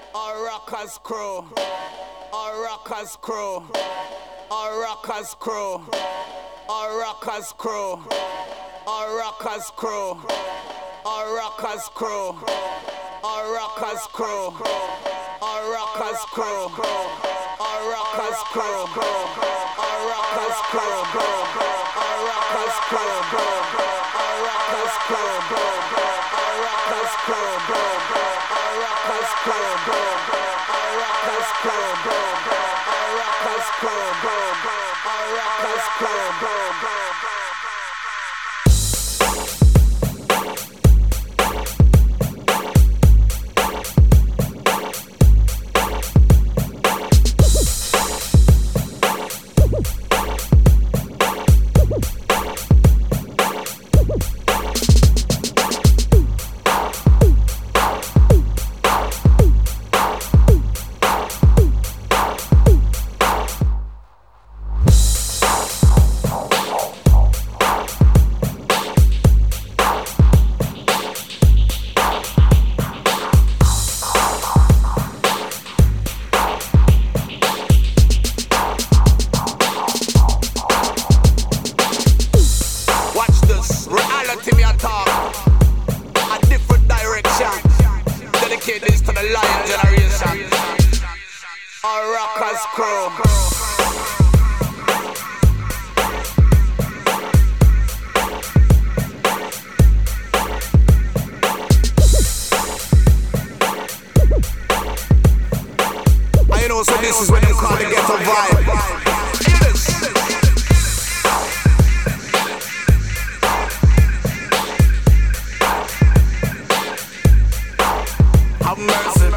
Our rockers crew, our rockers crew, our rockers crew, our rockers crew, our rockers crew, our rockers crew, our rockers crew, our rockers crew, our rockers crew, our rockers crew, our rockers crew, our rockers crew, our rockers crew, our rockers crew, our rockers crew, our rockers crew, our rockers crew. Reality me a talk, a different direction. Dedicate this to the Lion generation. Our rockers crew. And you know, so this is when you call the ghetto vibe. Have mercy.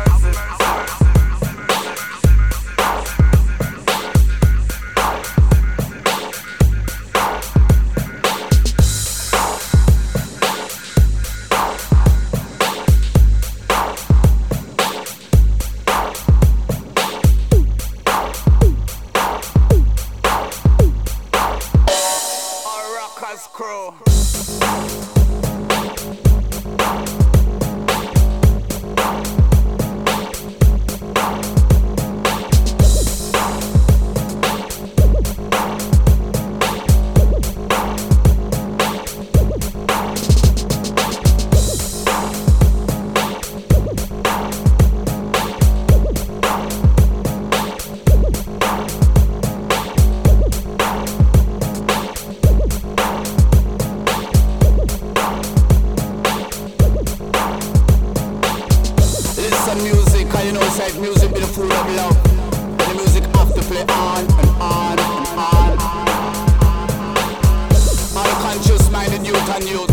Our rockers crew. Music, and you know, said music be the food of love. And the music have to play on and on and on. All conscious minded youth and youth.